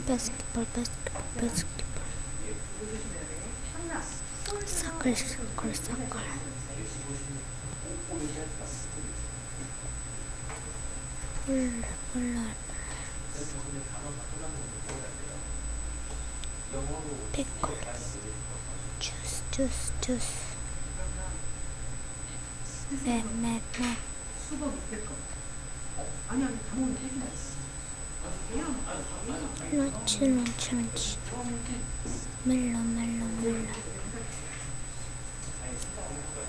바스켓볼 바스켓볼 바스켓볼 서클 서클 서클 볼라 피클 주스 맵 런치 멜론